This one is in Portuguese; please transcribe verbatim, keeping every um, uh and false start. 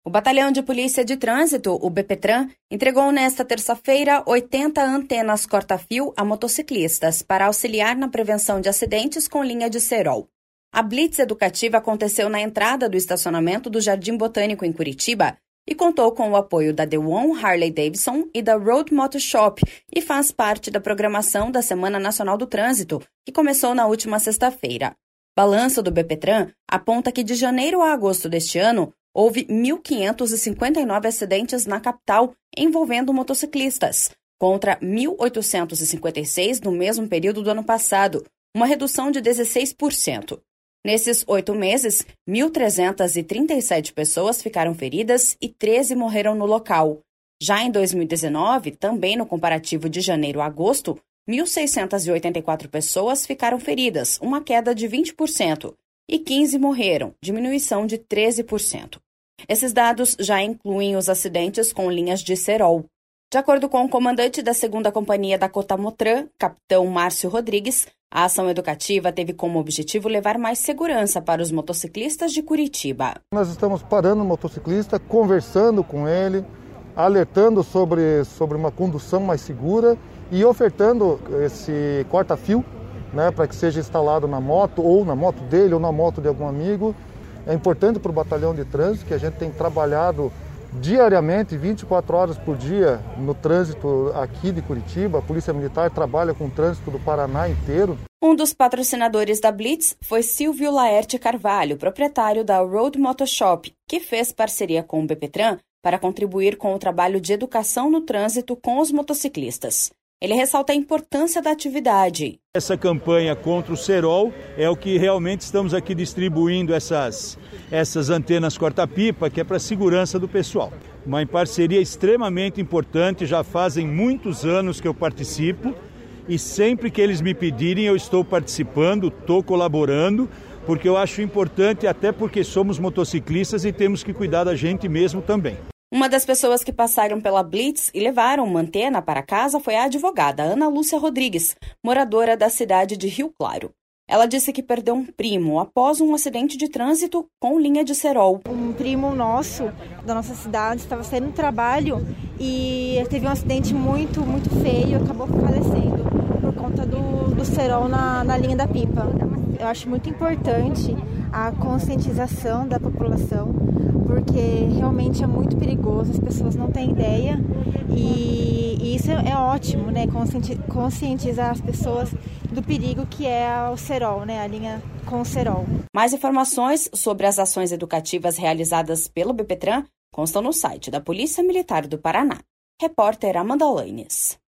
O Batalhão de Polícia de Trânsito, o BPTran, entregou nesta terça-feira oitenta antenas corta-fio a motociclistas para auxiliar na prevenção de acidentes com linha de cerol. A blitz educativa aconteceu na entrada do estacionamento do Jardim Botânico em Curitiba e contou com o apoio da The One Harley Davidson e da Road Moto Shop e faz parte da programação da Semana Nacional do Trânsito, que começou na última sexta-feira. Balanço do BPTran aponta que de janeiro a agosto deste ano, houve mil quinhentos e cinquenta e nove acidentes na capital envolvendo motociclistas, contra mil oitocentos e cinquenta e seis no mesmo período do ano passado, uma redução de dezesseis por cento. Nesses oito meses, mil trezentas e trinta e sete pessoas ficaram feridas e treze morreram no local. Já em dois mil e dezenove, também no comparativo de janeiro a agosto, mil seiscentas e oitenta e quatro pessoas ficaram feridas, uma queda de vinte por cento, e quinze morreram, diminuição de treze por cento. Esses dados já incluem os acidentes com linhas de cerol. De acordo com o comandante da segunda Companhia da Cotamotran, capitão Márcio Rodrigues, a ação educativa teve como objetivo levar mais segurança para os motociclistas de Curitiba. Nós estamos parando o motociclista, conversando com ele, alertando sobre, sobre uma condução mais segura e ofertando esse corta-fio, né, para que seja instalado na moto, ou na moto dele, ou na moto de algum amigo. É importante para o batalhão de trânsito, que a gente tem trabalhado diariamente, vinte e quatro horas por dia, no trânsito aqui de Curitiba. A Polícia Militar trabalha com o trânsito do Paraná inteiro. Um dos patrocinadores da Blitz foi Silvio Laerte Carvalho, proprietário da Road Moto Shop, que fez parceria com o BPTran para contribuir com o trabalho de educação no trânsito com os motociclistas. Ele ressalta a importância da atividade. Essa campanha contra o cerol é o que realmente estamos aqui distribuindo essas, essas antenas corta-pipa, que é para a segurança do pessoal. Uma parceria extremamente importante, já fazem muitos anos que eu participo e sempre que eles me pedirem eu estou participando, estou colaborando, porque eu acho importante, até porque somos motociclistas e temos que cuidar da gente mesmo também. Uma das pessoas que passaram pela Blitz e levaram uma antena para casa foi a advogada Ana Lúcia Rodrigues, moradora da cidade de Rio Claro. Ela disse que perdeu um primo após um acidente de trânsito com linha de cerol. Um primo nosso, da nossa cidade, estava saindo do trabalho e teve um acidente muito, muito feio e acabou falecendo por conta do, do cerol na, na linha da pipa. Eu acho muito importante a conscientização da população, porque realmente é muito perigoso, as pessoas não têm ideia e, e isso é, é ótimo, né? Conscienti- conscientizar as pessoas do perigo que é o cerol, né? A linha com o cerol. Mais informações sobre as ações educativas realizadas pelo BPTran constam no site da Polícia Militar do Paraná. Repórter Amanda Lanes.